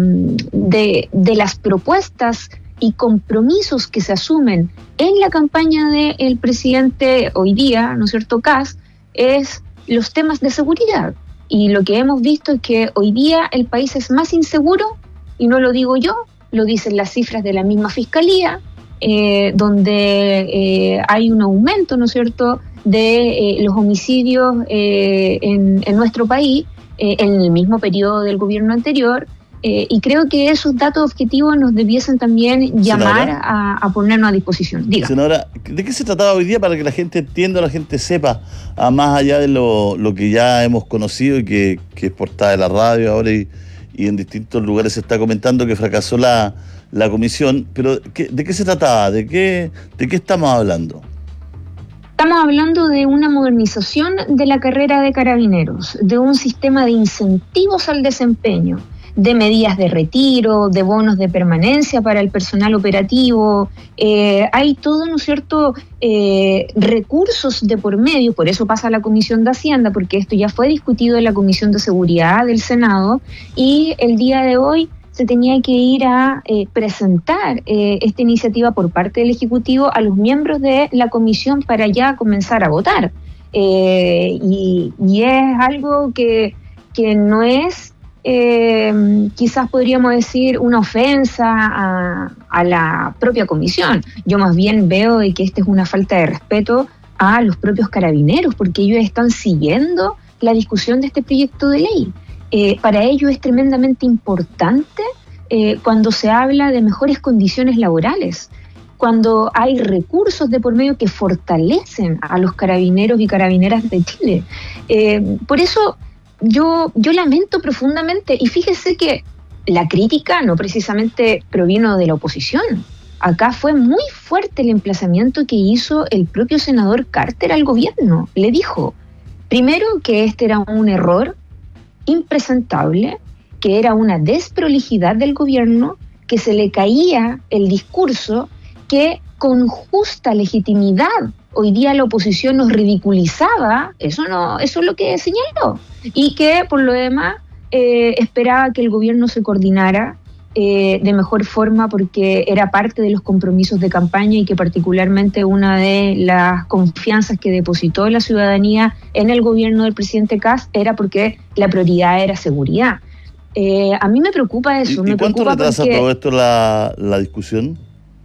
de, de las propuestas y compromisos que se asumen en la campaña del presidente hoy día, ¿no es cierto?, Kast, es los temas de seguridad. Y lo que hemos visto es que hoy día el país es más inseguro, y no lo digo yo, lo dicen las cifras de la misma Fiscalía, Eh, donde eh, hay un aumento, ¿no es cierto?, de eh, los homicidios eh, en, en nuestro país eh, en el mismo periodo del gobierno anterior, eh, y creo que esos datos objetivos nos debiesen también llamar a, a ponernos a disposición. Diga. Senadora, ¿de qué se trataba hoy día para que la gente entienda, la gente sepa, a más allá de lo, lo que ya hemos conocido y que, que es portada de la radio ahora y, y en distintos lugares se está comentando que fracasó la la comisión, pero ¿qué, ¿de qué se trataba? ¿De qué, ¿De qué estamos hablando? Estamos hablando de una modernización de la carrera de carabineros, de un sistema de incentivos al desempeño, de medidas de retiro, de bonos de permanencia para el personal operativo. Eh, hay todo, ¿no es cierto?, eh, recursos de por medio, por eso pasa a la Comisión de Hacienda, porque esto ya fue discutido en la Comisión de Seguridad del Senado, y el día de hoy se tenía que ir a eh, presentar eh, esta iniciativa por parte del Ejecutivo a los miembros de la comisión para ya comenzar a votar. Eh, y, y es algo que, que no es, eh, quizás podríamos decir, una ofensa a, a la propia comisión. Yo más bien veo de que esta es una falta de respeto a los propios carabineros, porque ellos están siguiendo la discusión de este proyecto de ley. Eh, para ello es tremendamente importante eh, cuando se habla de mejores condiciones laborales, cuando hay recursos de por medio que fortalecen a los carabineros y carabineras de Chile. Eh, por eso yo, yo lamento profundamente, y fíjese que la crítica no precisamente provino de la oposición. Acá fue muy fuerte el emplazamiento que hizo el propio senador Carter al gobierno. Le dijo, primero, que este era un error impresentable, que era una desprolijidad del gobierno, que se le caía el discurso, que con justa legitimidad hoy día la oposición nos ridiculizaba, eso no, eso es lo que señaló, y que por lo demás eh, esperaba que el gobierno se coordinara eh, de mejor forma porque era parte de los compromisos de campaña y que particularmente una de las confianzas que depositó la ciudadanía en el gobierno del presidente Kast era porque la prioridad era seguridad. Eh, a mí me preocupa eso. ¿Y, me ¿y cuánto preocupa retrasa porque, todo esto la, la discusión?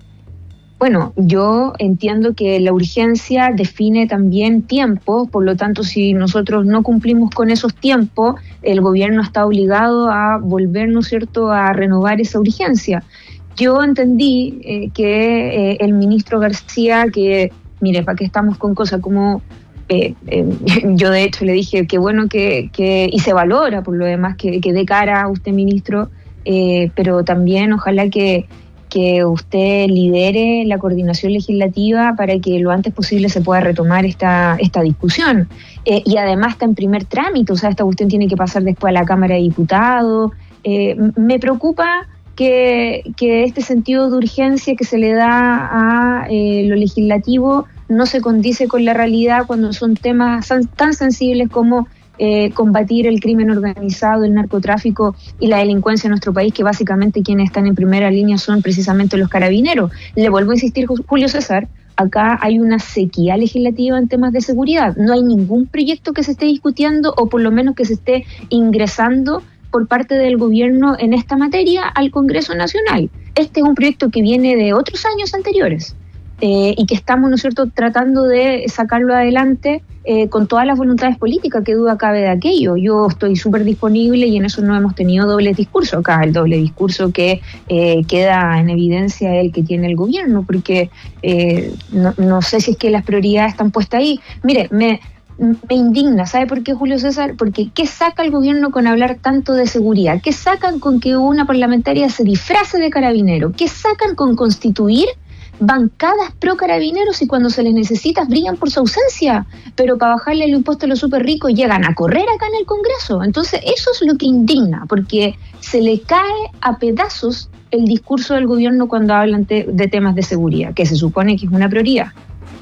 Bueno, yo entiendo que la urgencia define también tiempo, por lo tanto, si nosotros no cumplimos con esos tiempos, el gobierno está obligado a volver, ¿no es cierto?, a renovar esa urgencia. Yo entendí eh, que eh, el ministro García, que, mire, para qué estamos con cosas como... Eh, eh, yo de hecho le dije que bueno que, que y se valora por lo demás que, que dé cara a usted, ministro, eh, pero también ojalá que, que usted lidere la coordinación legislativa para que lo antes posible se pueda retomar esta, esta discusión. Eh, y además está en primer trámite, o sea, esta cuestión tiene que pasar después a la Cámara de Diputados. Eh, me preocupa que, que este sentido de urgencia que se le da a eh, lo legislativo no se condice con la realidad cuando son temas tan sensibles como eh, combatir el crimen organizado, el narcotráfico y la delincuencia en nuestro país, que básicamente quienes están en primera línea son precisamente los carabineros. Le vuelvo a insistir, Julio César, acá hay una sequía legislativa en temas de seguridad. No hay ningún proyecto que se esté discutiendo o por lo menos que se esté ingresando por parte del gobierno en esta materia al Congreso Nacional. Este es un proyecto que viene de otros años anteriores. Eh, y que estamos, ¿no es cierto?, tratando de sacarlo adelante eh, con todas las voluntades políticas, que duda cabe de aquello. Yo estoy súper disponible y en eso no hemos tenido dobles discursos. Acá el doble discurso que eh, queda en evidencia es el que tiene el gobierno, porque eh, no, no sé si es que las prioridades están puestas ahí. Mire, me... Me indigna, ¿sabe por qué, Julio César? Porque ¿qué saca el gobierno con hablar tanto de seguridad? ¿Qué sacan con que una parlamentaria se disfrace de carabinero? ¿Qué sacan con constituir bancadas pro carabineros y cuando se les necesita brillan por su ausencia? Pero para bajarle el impuesto a los súper ricos llegan a correr acá en el Congreso. Entonces eso es lo que indigna, porque se le cae a pedazos el discurso del gobierno cuando hablan te, de temas de seguridad, que se supone que es una prioridad.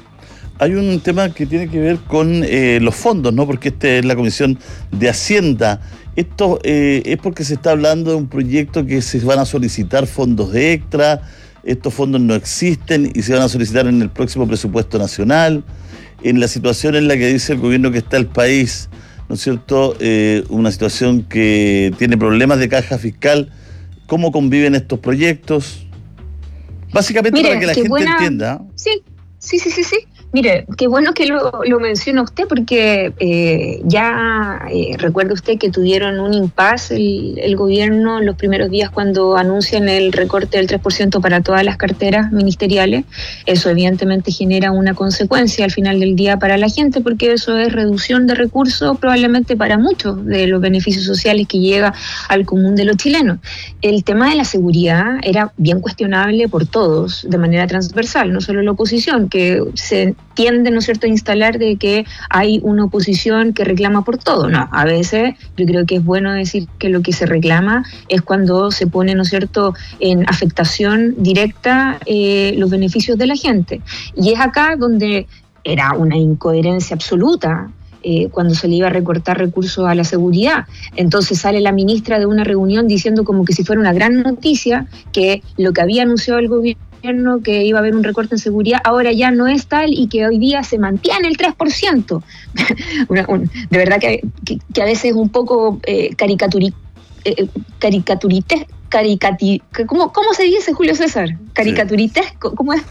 Hay un tema que tiene que ver con eh, los fondos, ¿no? Porque esta es la Comisión de Hacienda. Esto eh, es porque se está hablando de un proyecto que se van a solicitar fondos de extra. Estos fondos no existen y se van a solicitar en el próximo presupuesto nacional. En la situación en la que dice el gobierno que está el país, ¿no es cierto? Eh, una situación que tiene problemas de caja fiscal. ¿Cómo conviven estos proyectos? Básicamente, Mire, para que la gente buena... entienda. Sí, sí, sí, sí, sí. Mire, qué bueno que lo, lo menciona usted, porque eh, ya eh, recuerda usted que tuvieron un impasse el, el gobierno en los primeros días cuando anuncian el recorte del tres por ciento para todas las carteras ministeriales. Eso evidentemente genera una consecuencia al final del día para la gente, porque eso es reducción de recursos probablemente para muchos de los beneficios sociales que llega al común de los chilenos. El tema de la seguridad era bien cuestionable por todos, de manera transversal, no solo la oposición, que se tiende, ¿no es cierto?, a instalar de que hay una oposición que reclama por todo. No, a veces yo creo que es bueno decir que lo que se reclama es cuando se pone, ¿no es cierto?, en afectación directa eh, los beneficios de la gente. Y es acá donde era una incoherencia absoluta eh, cuando se le iba a recortar recursos a la seguridad. Entonces sale la ministra de una reunión diciendo como que si fuera una gran noticia que lo que había anunciado el gobierno, que iba a haber un recorte en seguridad, ahora ya no es tal y que hoy día se mantiene el tres por ciento. una, un, de verdad que, que, que a veces es un poco eh, caricaturi, eh, caricaturite, caricati, ¿cómo, ¿cómo se dice, Julio César? Caricaturitesco, ¿cómo es?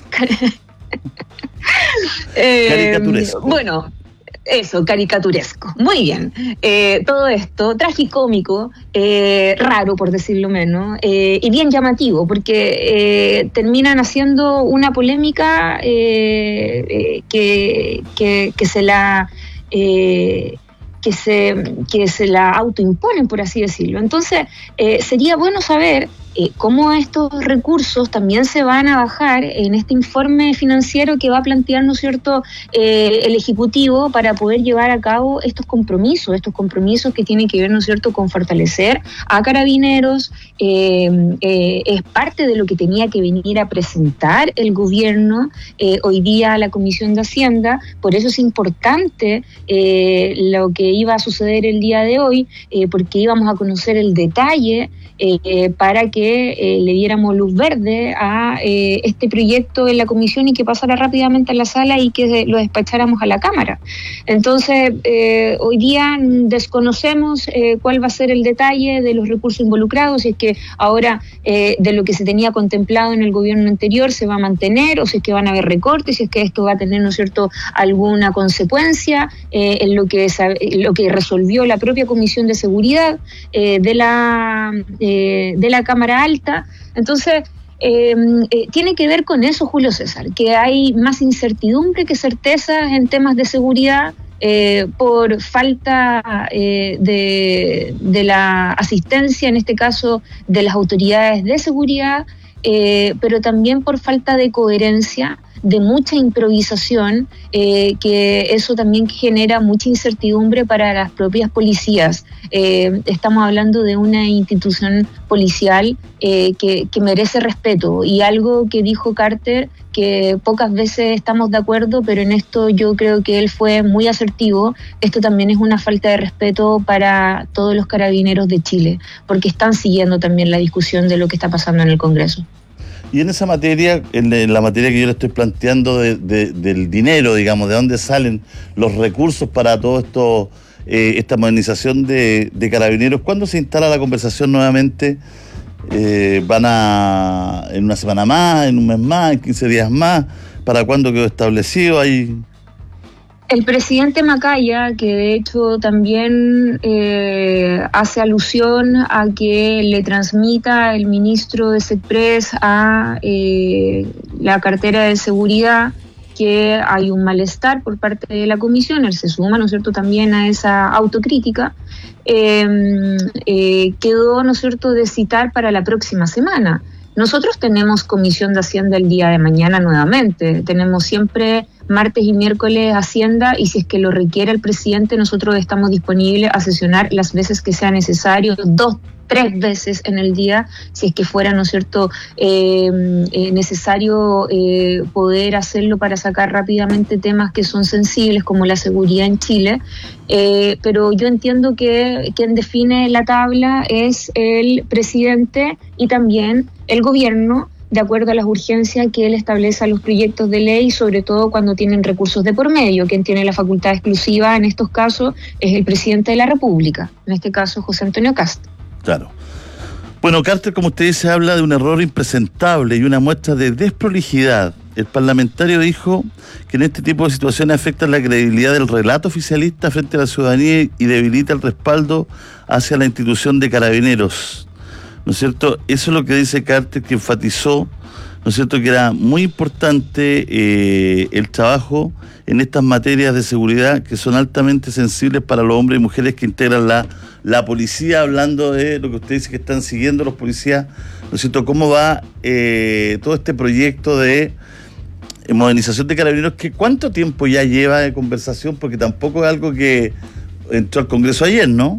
eh, Caricaturesco. Bueno, eso, caricaturesco. Muy bien. Eh, todo esto, tragicómico, eh, raro por decirlo menos, eh, y bien llamativo, porque eh, terminan haciendo una polémica eh, eh, que, que, que se la... Eh, que se, que se la autoimponen, por así decirlo. Entonces, eh, sería bueno saber eh, cómo estos recursos también se van a bajar en este informe financiero que va a plantear, ¿no es cierto?, eh, el Ejecutivo para poder llevar a cabo estos compromisos, estos compromisos que tienen que ver, ¿no es cierto?, con fortalecer a Carabineros. Eh, eh, es parte de lo que tenía que venir a presentar el gobierno eh, hoy día a la Comisión de Hacienda. Por eso es importante eh, lo que iba a suceder el día de hoy, eh, porque íbamos a conocer el detalle eh, para que que eh, le diéramos luz verde a eh, este proyecto en la comisión y que pasara rápidamente a la sala y que lo despacháramos a la Cámara. Entonces, eh, hoy día desconocemos eh, cuál va a ser el detalle de los recursos involucrados, si es que ahora eh, de lo que se tenía contemplado en el gobierno anterior se va a mantener, o si es que van a haber recortes, si es que esto va a tener, ¿no es cierto?, alguna consecuencia eh, en lo que, lo que resolvió la propia Comisión de Seguridad eh, de la eh, de la Cámara Alta. Entonces, eh, eh, tiene que ver con eso, Julio César, que hay más incertidumbre que certezas en temas de seguridad eh, por falta eh, de, de la asistencia, en este caso, de las autoridades de seguridad, eh, pero también por falta de coherencia, de mucha improvisación, eh, que eso también genera mucha incertidumbre para las propias policías. Eh, estamos hablando de una institución policial eh, que, que merece respeto, y algo que dijo Carter, que pocas veces estamos de acuerdo, pero en esto yo creo que él fue muy asertivo. Esto también es una falta de respeto para todos los carabineros de Chile, porque están siguiendo también la discusión de lo que está pasando en el Congreso. Y en esa materia, en la materia que yo le estoy planteando de, de, del dinero, digamos, de dónde salen los recursos para todo esto, eh, esta modernización de, de carabineros, ¿cuándo se instala la conversación nuevamente? Eh, ¿Van a en una semana más, en un mes más, en quince días más? ¿Para cuándo quedó establecido ahí? El presidente Macaya, que de hecho también eh, hace alusión a que le transmita el ministro de SECPRES a eh, la cartera de seguridad que hay un malestar por parte de la comisión, él se suma, ¿no es cierto?, también a esa autocrítica, eh, eh, quedó, ¿no es cierto?, de citar para la próxima semana. Nosotros tenemos comisión de Hacienda el día de mañana nuevamente, tenemos siempre martes y miércoles Hacienda, y si es que lo requiere el presidente, nosotros estamos disponibles a sesionar las veces que sea necesario, dos, tres veces en el día, si es que fuera, ¿no es cierto?, eh, eh, necesario eh, poder hacerlo para sacar rápidamente temas que son sensibles, como la seguridad en Chile. Eh, pero yo entiendo que quien define la tabla es el presidente y también el gobierno, de acuerdo a las urgencias que él establece a los proyectos de ley, sobre todo cuando tienen recursos de por medio. Quien tiene la facultad exclusiva en estos casos es el presidente de la República, en este caso José Antonio Kast. Claro. Bueno, Carter, como usted dice, habla de un error impresentable y una muestra de desprolijidad. El parlamentario dijo que en este tipo de situaciones afecta la credibilidad del relato oficialista frente a la ciudadanía y debilita el respaldo hacia la institución de Carabineros. ¿No es cierto? Eso es lo que dice Carter, que enfatizó, ¿no es cierto?, que era muy importante eh, el trabajo en estas materias de seguridad que son altamente sensibles para los hombres y mujeres que integran la, la policía, hablando de lo que usted dice que están siguiendo los policías, ¿no es cierto?, cómo va eh, todo este proyecto de modernización de Carabineros, que cuánto tiempo ya lleva de conversación, porque tampoco es algo que entró al Congreso ayer, ¿no?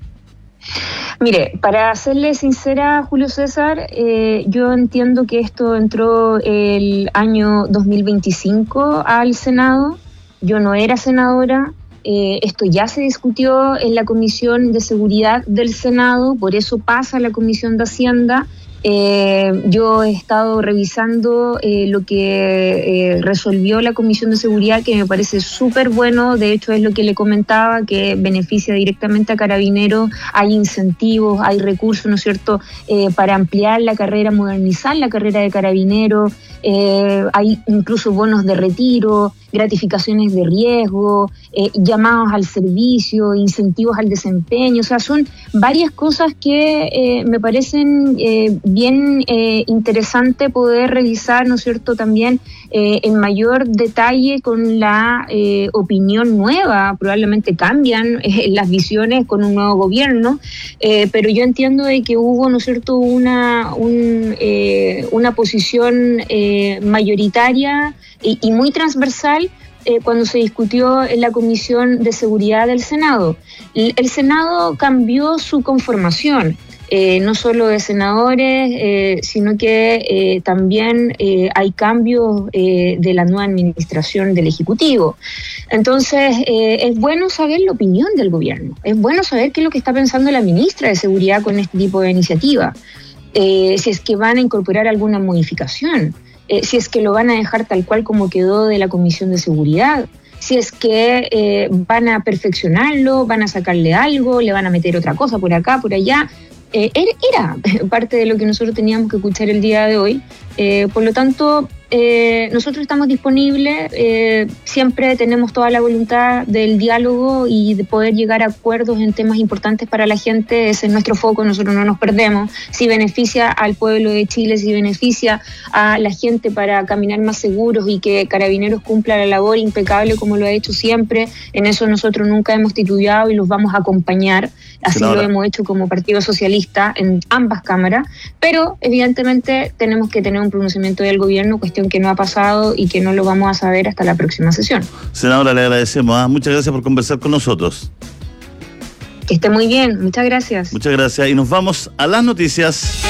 Mire, para serle sincera, Julio César, eh, yo entiendo que esto entró el año dos mil veinticinco al Senado. Yo no era senadora. Eh, esto ya se discutió en la Comisión de Seguridad del Senado, por eso pasa a la Comisión de Hacienda. Eh, yo he estado revisando eh, lo que eh, resolvió la Comisión de Seguridad, que me parece súper bueno. De hecho, es lo que le comentaba, que beneficia directamente a Carabineros. Hay incentivos, hay recursos, ¿no es cierto?, eh, para ampliar la carrera, modernizar la carrera de Carabineros. Eh, hay incluso bonos de retiro, gratificaciones de riesgo, eh, llamados al servicio, incentivos al desempeño. O sea, son varias cosas que eh, me parecen eh, bien eh, interesante poder revisar, ¿no es cierto?, también eh, en mayor detalle con la eh, opinión nueva. Probablemente cambian eh, las visiones con un nuevo gobierno, eh, pero yo entiendo de que hubo, ¿no es cierto?, una, un, eh, una posición eh, mayoritaria y, y muy transversal Eh, cuando se discutió en la Comisión de Seguridad del Senado. El, el Senado cambió su conformación, eh, no solo de senadores, eh, sino que eh, también eh, hay cambios eh, de la nueva administración del Ejecutivo. Entonces, eh, es bueno saber la opinión del gobierno, es bueno saber qué es lo que está pensando la ministra de Seguridad con este tipo de iniciativa. eh, si es que van a incorporar alguna modificación, eh, si es que lo van a dejar tal cual como quedó de la Comisión de Seguridad, si es que eh, van a perfeccionarlo, van a sacarle algo, le van a meter otra cosa por acá, por allá. Eh, era parte de lo que nosotros teníamos que escuchar el día de hoy. Eh, por lo tanto, eh, nosotros estamos disponibles, eh, siempre tenemos toda la voluntad del diálogo y de poder llegar a acuerdos en temas importantes para la gente. Ese es nuestro foco, nosotros no nos perdemos. Si beneficia al pueblo de Chile, si beneficia a la gente para caminar más seguros y que Carabineros cumpla la labor impecable como lo ha hecho siempre, en eso nosotros nunca hemos titubeado y los vamos a acompañar. Así Senadora. Lo hemos hecho como Partido Socialista en ambas cámaras, pero evidentemente tenemos que tener un pronunciamiento del gobierno, cuestión que no ha pasado y que no lo vamos a saber hasta la próxima sesión. Senadora, le agradecemos. ¿eh? Muchas gracias por conversar con nosotros. Que esté muy bien, muchas gracias. Muchas gracias y nos vamos a las noticias.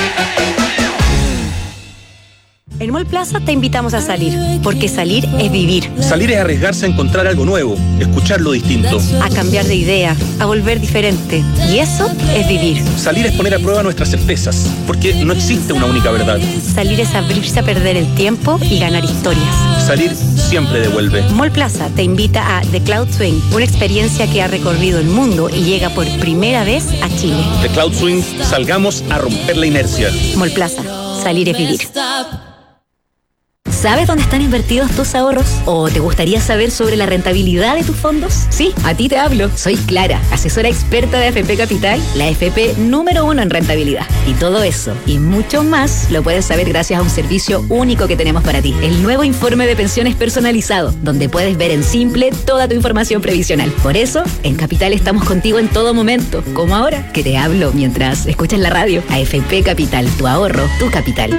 En Mall Plaza te invitamos a salir, porque salir es vivir. Salir es arriesgarse a encontrar algo nuevo, escuchar lo distinto. A cambiar de idea, a volver diferente. Y eso es vivir. Salir es poner a prueba nuestras certezas, porque no existe una única verdad. Salir es abrirse a perder el tiempo y ganar historias. Salir siempre devuelve. Mall Plaza te invita a The Cloud Swing, una experiencia que ha recorrido el mundo y llega por primera vez a Chile. The Cloud Swing, salgamos a romper la inercia. Mall Plaza, salir es vivir. ¿Sabes dónde están invertidos tus ahorros? ¿O te gustaría saber sobre la rentabilidad de tus fondos? Sí, a ti te hablo. Soy Clara, asesora experta de A F P Capital, la A F P número uno en rentabilidad. Y todo eso y mucho más lo puedes saber gracias a un servicio único que tenemos para ti. El nuevo informe de pensiones personalizado, donde puedes ver en simple toda tu información previsional. Por eso, en Capital estamos contigo en todo momento, como ahora, que te hablo mientras escuchas la radio. A F P Capital, tu ahorro, tu capital.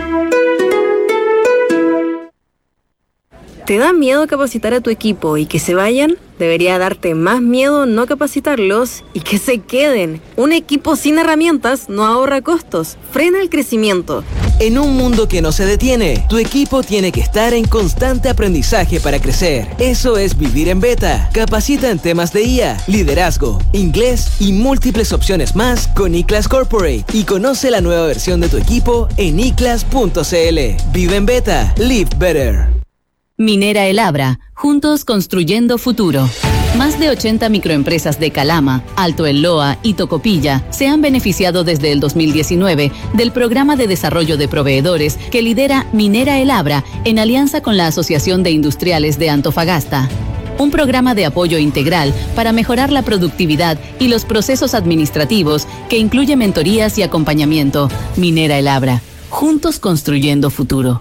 ¿Te da miedo capacitar a tu equipo y que se vayan? Debería darte más miedo no capacitarlos y que se queden. Un equipo sin herramientas no ahorra costos, frena el crecimiento. En un mundo que no se detiene, tu equipo tiene que estar en constante aprendizaje para crecer. Eso es vivir en beta. Capacita en temas de I A, liderazgo, inglés y múltiples opciones más con iClass Corporate y conoce la nueva versión de tu equipo en i class punto c l. Vive en beta, live better. Minera El Abra, juntos construyendo futuro. Más de ochenta microempresas de Calama, Alto El Loa y Tocopilla se han beneficiado desde el dos mil diecinueve del programa de desarrollo de proveedores que lidera Minera El Abra en alianza con la Asociación de Industriales de Antofagasta. Un programa de apoyo integral para mejorar la productividad y los procesos administrativos que incluye mentorías y acompañamiento. Minera El Abra, juntos construyendo futuro.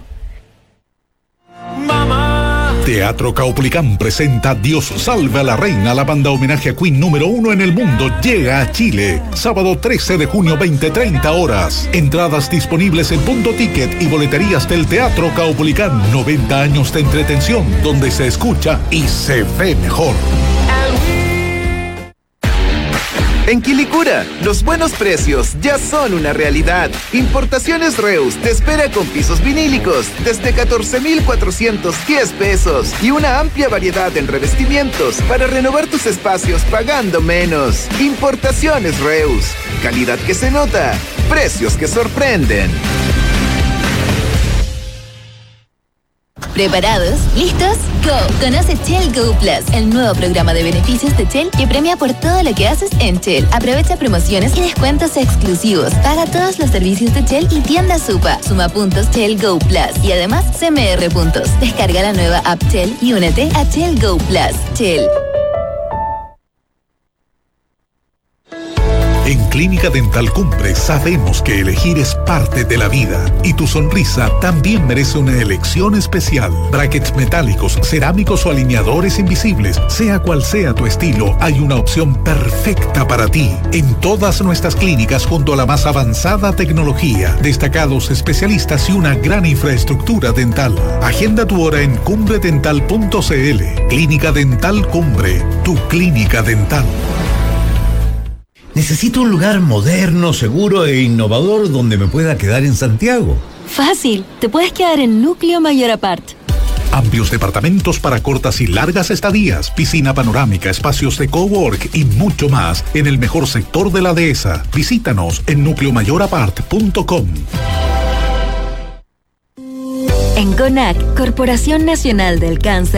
Teatro Caupolicán presenta Dios salve a la reina. La banda homenaje a Queen número uno en el mundo llega a Chile. Sábado trece de junio, veinte treinta horas. Entradas disponibles en Punto Ticket y boleterías del Teatro Caupolicán. noventa años de entretención donde se escucha y se ve mejor. En Quilicura, los buenos precios ya son una realidad. Importaciones Reus te espera con pisos vinílicos desde catorce mil cuatrocientos diez pesos y una amplia variedad en revestimientos para renovar tus espacios pagando menos. Importaciones Reus, calidad que se nota, precios que sorprenden. ¿Preparados? ¿Listos? ¡Go! Conoce Shell Go Plus, el nuevo programa de beneficios de Shell que premia por todo lo que haces en Shell. Aprovecha promociones y descuentos exclusivos. Paga todos los servicios de Shell y tienda Supa. Suma puntos Shell Go Plus y además C M R puntos. Descarga la nueva app Shell y únete a Shell Go Plus. Shell. En Clínica Dental Cumbre sabemos que elegir es parte de la vida y tu sonrisa también merece una elección especial. Brackets metálicos, cerámicos o alineadores invisibles, sea cual sea tu estilo, hay una opción perfecta para ti. En todas nuestras clínicas junto a la más avanzada tecnología, destacados especialistas y una gran infraestructura dental. Agenda tu hora en cumbre dental punto c l. Clínica Dental Cumbre, tu clínica dental. Necesito un lugar moderno, seguro e innovador donde me pueda quedar en Santiago. Fácil, te puedes quedar en Núcleo Mayor Apart. Amplios departamentos para cortas y largas estadías, piscina panorámica, espacios de cowork y mucho más en el mejor sector de la dehesa. Visítanos en núcleo mayor apart punto com. En CONAC, Corporación Nacional del Cáncer,